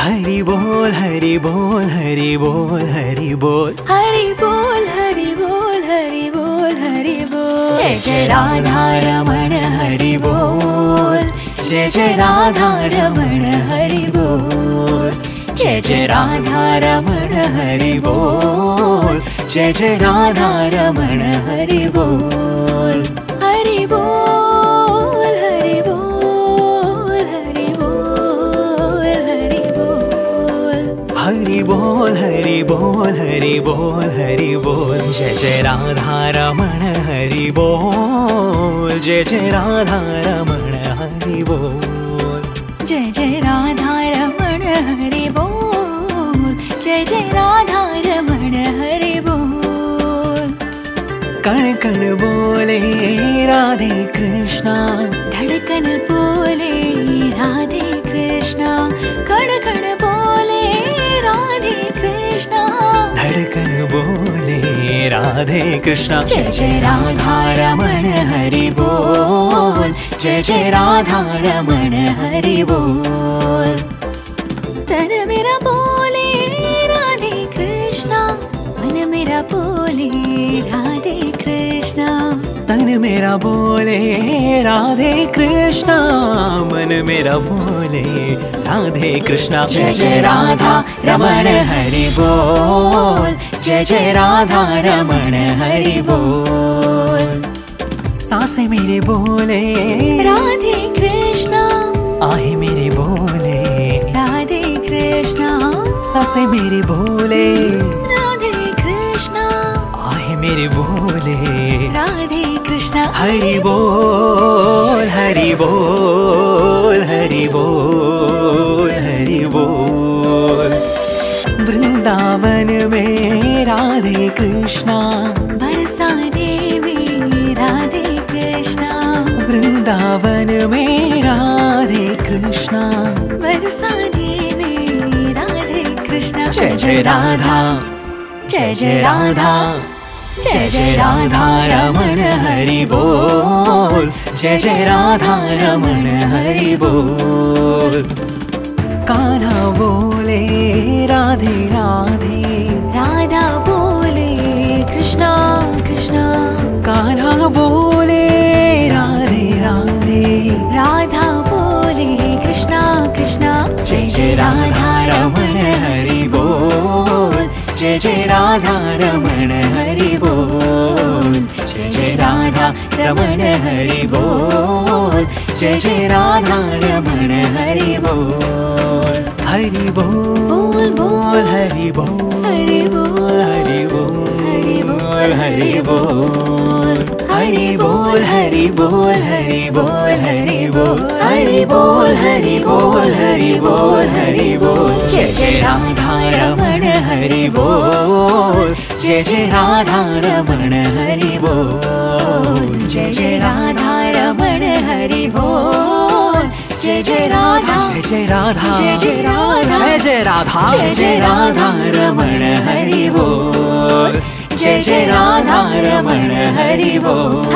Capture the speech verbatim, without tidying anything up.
हरि बोल हरि बोल हरि बोल हरि बोल हरि बोल हरि बोल हरि बोल हरि बोल। जय जय राधा रमण हरि बोल, जय जय राधा रमण हरि बोल, जय जय राधा रमण हरि बोल, जय जय राधा रमण हरि बोल। हरि बोल हरि बोल हरि बोल हरि बोल। हरि बोल हरि बोल हरि बोल हरि बोल, जय जय राधा रमण हरि बोल, जय जय राधा रमण हरि बोल, जय जय राधा रमण हरि बोल, जय जय राधा रमण हरि बोल। कण कण बोले राधे कृष्णा, धड़कन बोले राधे कृष्णा, कण कण बोले राधे कृष्णा, धड़कन बोले राधे कृष्णा। जय जय राधा रमण हरि बोल, जय जय राधा रमण हरि बोल। तन मेरा बोले राधे कृष्णा, मन मेरा बोले राधे कृष्णा, तन मेरा बोले राधे कृष्णा, मन मेरा बोले राधे कृष्णा। जय जय राधा रमण हरि बोल, जय जय राधा रमण हरि बोल। सांसें मेरे बोले राधे कृष्णा, आहे मेरे बोले राधे कृष्णा, सांसें मेरे बोले राधे कृष्णा, आहे मेरे बोले राधे कृष्णा। हरि बोल हरि बोल हरि बोल हरि बोल। वृंदावन में राधे कृष्णा, बरसा देवी राधे कृष्णा, वृंदावन में राधे कृष्णा, बरसा देवी राधे कृष्णा। जय जय राधा जय जय राधा, जय जय राधा रमण हरि बोल, जय जय राधा रमण हरि बोल। कान्हा बोले राधे राधे, राधा बोले कृष्णा कृष्णा, कान्हा बोले राधे राधे, राधा बोले कृष्णा कृष्णा। जय जय राधा रमण हरि बोल, जय जय राधा रमण हरि बोल, जय जय राधा रमण हरि बोल, जय जय राधा रमण हरि बोल। हरि बोल बोल हरि बोल हरि बोल हरि बोल हरि बोल हरि बोल हरि बोल हरि बोल हरि बोल हरि बोल हरि बोल हरि बोल हरि बोल। जय जय राधा रमण हरि बोल, जय जय राधा रमण हरि बोल, जय जय राधा रमण हरि बोल, जय जय राधा जय जय राधा जय जय राधा जय जय राधा जय जय राधा रमण हरि बोल, जय जय राधा रमण हरि बोल।